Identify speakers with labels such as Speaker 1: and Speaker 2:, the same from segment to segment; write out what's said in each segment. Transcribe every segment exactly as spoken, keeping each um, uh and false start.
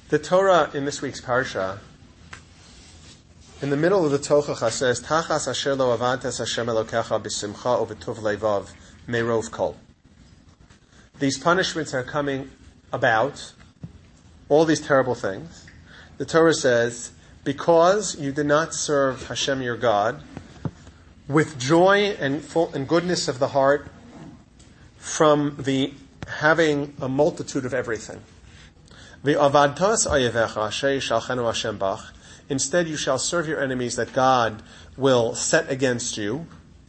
Speaker 1: The Torah in this week's parsha, in the middle of the Tochacha, says, Tachas asher lo avantes Hashem Elokecha b'simcha u'v'tov levav merov kol. These punishments are coming about, all these terrible things. The Torah says, because you did not serve Hashem your God with joy and full and goodness of the heart from the having a multitude of everything. Instead, you shall serve your enemies that God will set against you.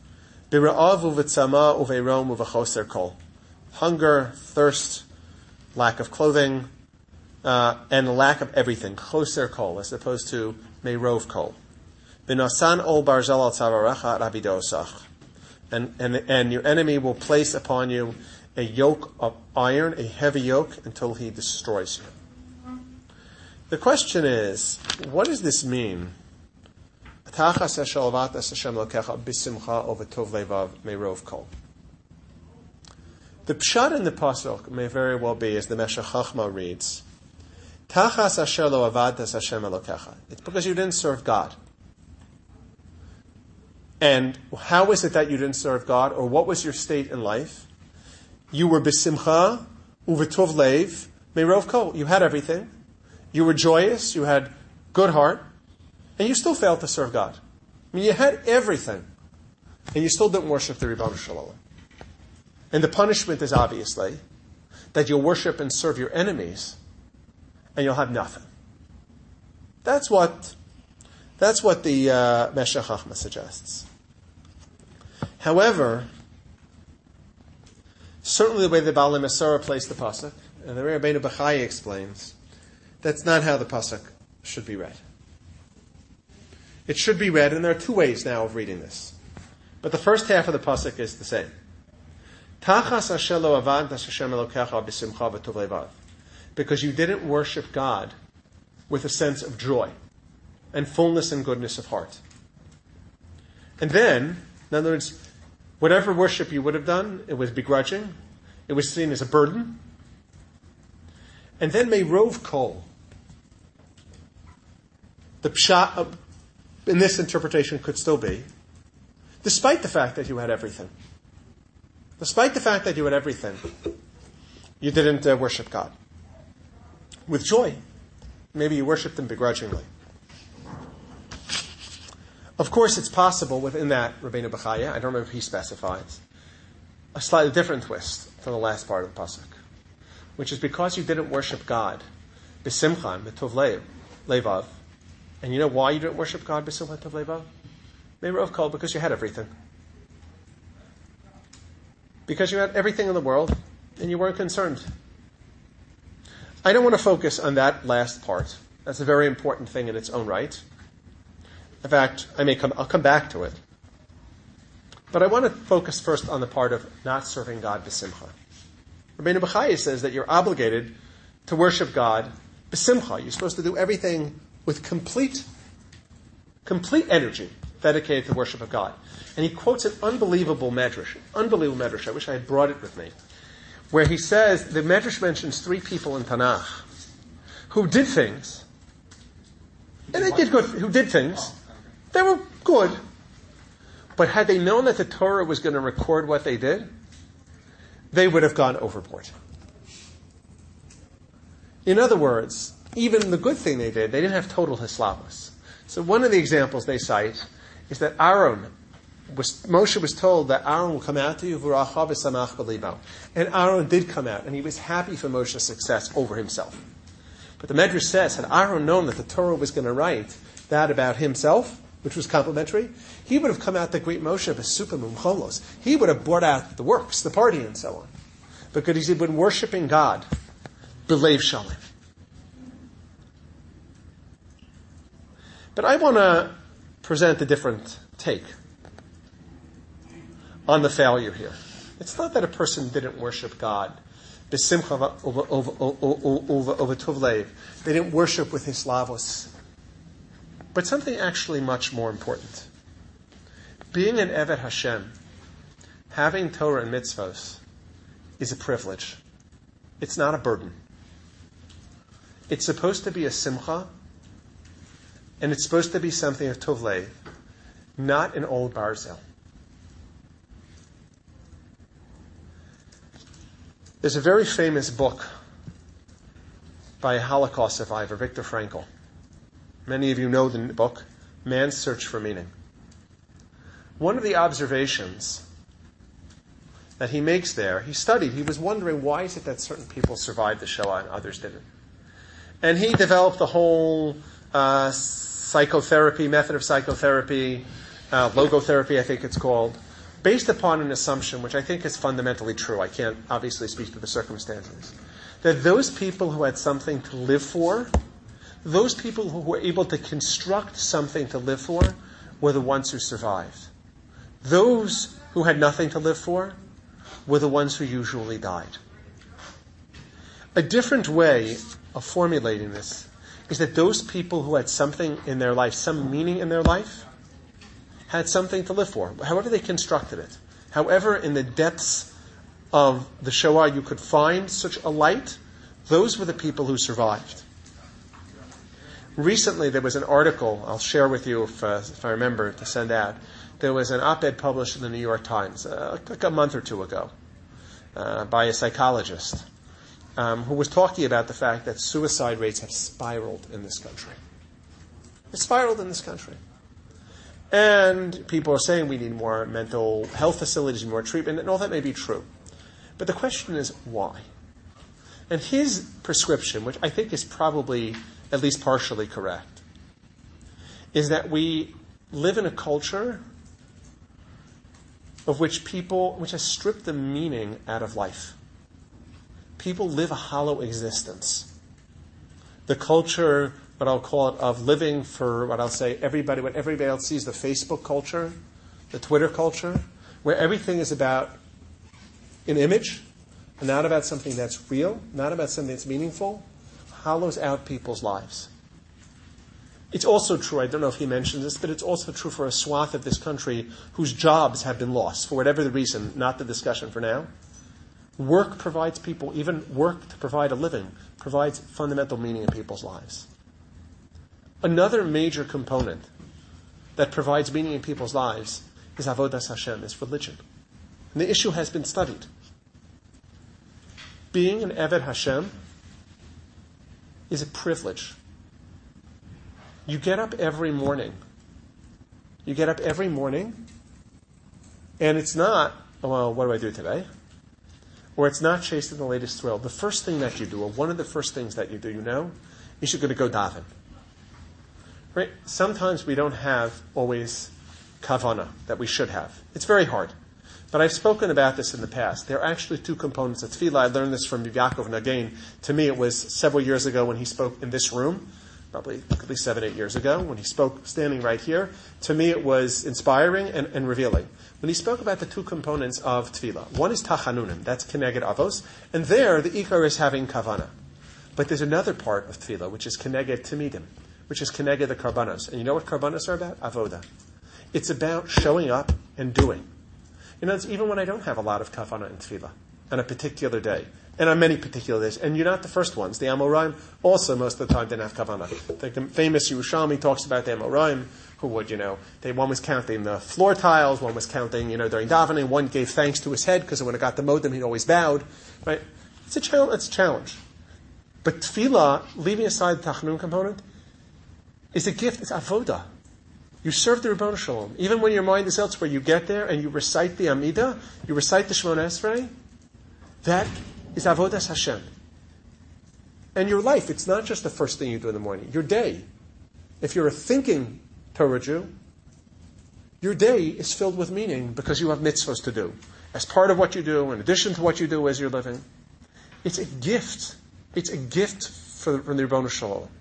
Speaker 1: Hunger, thirst, lack of clothing, uh, and lack of everything. Choser kol, as opposed to meirov kol. V'nasan ol barzel al tzavarecha rabidosach. And and and your enemy will place upon you a yoke of iron, a heavy yoke, until he destroys you. The question is, what does this mean? The pshat in the pasuk may very well be, as the Meshech Chachma reads, Tachas asher lo avadtas Hashem Elokecha. It's because you didn't serve God. And how is it that you didn't serve God, or what was your state in life? You were b'simcha u'v'tov leiv meirov kol. You had everything. You were joyous. You had good heart, and you still failed to serve God. I mean, you had everything, and you still didn't worship the Ribono Shel Olam. And the punishment is obviously that you'll worship and serve your enemies, and you'll have nothing. That's what that's what the uh, Meshech Chachma suggests. However, certainly the way the Baalei Masorah placed the pasuk, and the Rabbeinu Bachai explains, that's not how the pasuk should be read. It should be read, and there are two ways now of reading this. But the first half of the pasuk is the same. Tachas asher lo avantas Hashem Elokecha b'simcha v'tov levav. Because you didn't worship God with a sense of joy and fullness and goodness of heart. And then, in other words, whatever worship you would have done, it was begrudging. It was seen as a burden. And then meirov kol. The pshat in this interpretation could still be, despite the fact that you had everything. Despite the fact that you had everything, you didn't uh, worship God with joy. Maybe you worshipped Him begrudgingly. Of course, it's possible within that, Rabbeinu Bachaya, I don't remember if he specifies, a slightly different twist from the last part of the pasuk, which is because you didn't worship God, b'simcha, b'tov leiv, levav, and you know why you didn't worship God, b'simcha, b'tov levav? Meirov kol, because you had everything. Because you had everything in the world, and you weren't concerned. I don't want to focus on that last part. That's a very important thing in its own right. In fact, I may come, I'll come back to it. But I want to focus first on the part of not serving God b'simcha. Rabbeinu Bachai says that you're obligated to worship God b'simcha. You're supposed to do everything with complete, complete energy dedicated to the worship of God. And he quotes an unbelievable medrash, unbelievable medrash. I wish I had brought it with me, where he says the medrash mentions three people in Tanakh who did things, and they did good. Who did things? They were good. But had they known that the Torah was going to record what they did, they would have gone overboard. In other words, even the good thing they did, they didn't have total hislavos. So one of the examples they cite is that Aaron, was, Moshe was told that Aaron will come out to you, v'racha v'samach b'libo. And Aaron did come out, and he was happy for Moshe's success over himself. But the Medrash says, had Aaron known that the Torah was going to write that about himself, which was complimentary, he would have come out to greet Moshe b'supa mumcholos. He would have brought out the works, the party, and so on. Because he'd been worshiping God, b'leiv shalom. But I want to present a different take on the failure here. It's not that a person didn't worship God. They didn't worship with hislavos. But something actually much more important. Being an Eved Hashem, having Torah and mitzvos, is a privilege. It's not a burden. It's supposed to be a simcha, and it's supposed to be something of tov lev, not an old barzel. There's a very famous book by a Holocaust survivor, Viktor Frankl. Many of you know the book, Man's Search for Meaning. One of the observations that he makes there, he studied, he was wondering why is it that certain people survived the Shoah and others didn't. And he developed a whole uh, psychotherapy, method of psychotherapy, uh, logotherapy I think it's called, based upon an assumption which I think is fundamentally true. I can't obviously speak to the circumstances. That those people who had something to live for, those people who were able to construct something to live for, were the ones who survived. Those who had nothing to live for were the ones who usually died. A different way of formulating this is that those people who had something in their life, some meaning in their life, had something to live for, however they constructed it. However, in the depths of the Shoah you could find such a light, those were the people who survived. Recently there was an article, I'll share with you if, uh, if I remember to send out. There was an op-ed published in the New York Times uh, like a month or two ago uh, by a psychologist um, who was talking about the fact that suicide rates have spiraled in this country. It's spiraled in this country. And people are saying we need more mental health facilities, more treatment, and all that may be true. But the question is, why? And his prescription, which I think is probably at least partially correct, is that we live in a culture of which people, which has stripped the meaning out of life. People live a hollow existence. The culture, what I'll call it, of living for what I'll say everybody, what everybody else sees, the Facebook culture, the Twitter culture, where everything is about an image, and not about something that's real, not about something that's meaningful, hollows out people's lives. It's also true, I don't know if he mentioned this, but it's also true for a swath of this country whose jobs have been lost, for whatever the reason, not the discussion for now. Work provides people, even work to provide a living, provides fundamental meaning in people's lives. Another major component that provides meaning in people's lives is avodas Hashem, is religion. And the issue has been studied. Being an Eved Hashem is a privilege. You get up every morning. You get up every morning, and it's not, well, what do I do today? Or it's not chasing the latest thrill. The first thing that you do, or one of the first things that you do, you know, is you're going to go daven. Right? Sometimes we don't have always kavanah that we should have. It's very hard. But I've spoken about this in the past. There are actually two components of tefillah. I learned this from Yaakov Nagain. To me, it was several years ago when he spoke in this room, probably at least seven, eight years ago, when he spoke standing right here. To me, it was inspiring and, and revealing. When he spoke about the two components of tefillah, one is tachanunim, that's keneged avos, and there the ikar is having kavanah. But there's another part of tefillah, which is keneged timidim, which is keneged the karbanos. And you know what karbanos are about? Avoda. It's about showing up and doing. You know, it's even when I don't have a lot of kavanah in tefillah on a particular day, and on many particular days, and you're not the first ones. The Amoraim also most of the time didn't have kavanah. The famous Yerushalmi talks about the Amoraim, who would, you know, they, one was counting the floor tiles, one was counting, you know, during davening, one gave thanks to his head, because when it got the modem, he always bowed, right? It's a challenge. It's a challenge. But tefillah, leaving aside the tachanun component, is a gift. It's avodah. You serve the Ribono Shel Olam. Even when your mind is elsewhere, you get there and you recite the Amidah, you recite the Shemona Esrei. That is avodas Hashem. And your life, it's not just the first thing you do in the morning. Your day, if you're a thinking Torah Jew, your day is filled with meaning because you have mitzvahs to do. As part of what you do, in addition to what you do as you're living. It's a gift. It's a gift for, from the Ribono Shel Olam.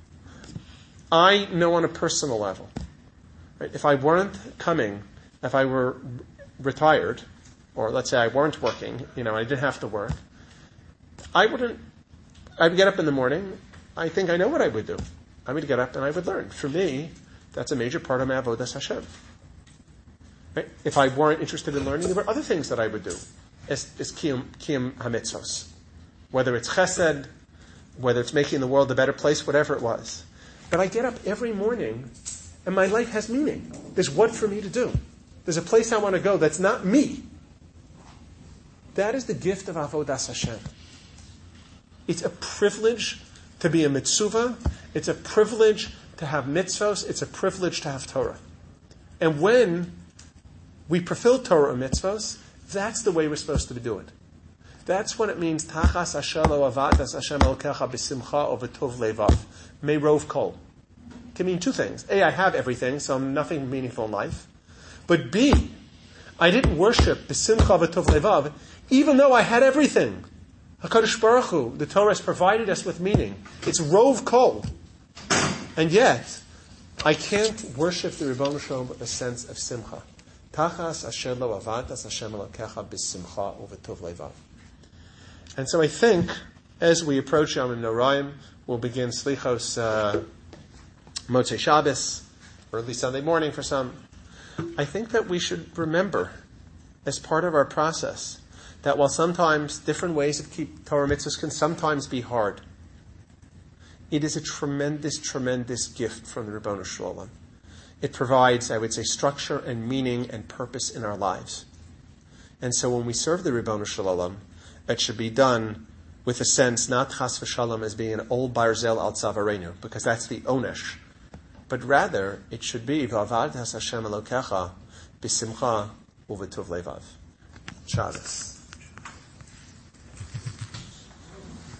Speaker 1: I know on a personal level, right, if I weren't coming, if I were retired, or let's say I weren't working, you know, I didn't have to work, I wouldn't, I'd get up in the morning, I think I know what I would do. I would get up and I would learn. For me, that's a major part of my avodas Hashem. Right? If I weren't interested in learning, there were other things that I would do, as, as kiyum, kiyum hamitzvos. Whether it's chesed, whether it's making the world a better place, whatever it was. But I get up every morning and my life has meaning. There's what for me to do. There's a place I want to go that's not me. That is the gift of Avodas Hashem. It's a privilege to be a mitzvah. It's a privilege to have mitzvos. It's a privilege to have Torah. And when we fulfill Torah or mitzvos, that's the way we're supposed to do it. That's when it means Tachas Asher lo avadas Hashem elkecha b'simcha u'v'tov levav me'rov kol. It can mean two things. A, I have everything, so I'm nothing meaningful in life. But B, I didn't worship b'simcha v'tov levav, even though I had everything. HaKadosh Baruch Hu, the Torah has provided us with meaning. It's rov kol. And yet, I can't worship the Ribbono Shel Olam with a sense of simcha. Tachas Asher lo avadas Hashem elkecha b'simcha u'v'tov levav. And so I think, as we approach Yom Noraim, we'll begin Slichos uh, Motzei Shabbos, early Sunday morning for some. I think that we should remember, as part of our process, that while sometimes different ways of keep Torah mitzvahs can sometimes be hard, it is a tremendous, tremendous gift from the Ribbono Shel Olam. It provides, I would say, structure and meaning and purpose in our lives. And so when we serve the Ribbono Shel Olam, it should be done with a sense, not chas v'shalom as being an old barzel al tzavarenu, because that's the onesh. But rather, it should be v'avadas Hashem elokecha b'simcha u'v'tov levav. Shabbos.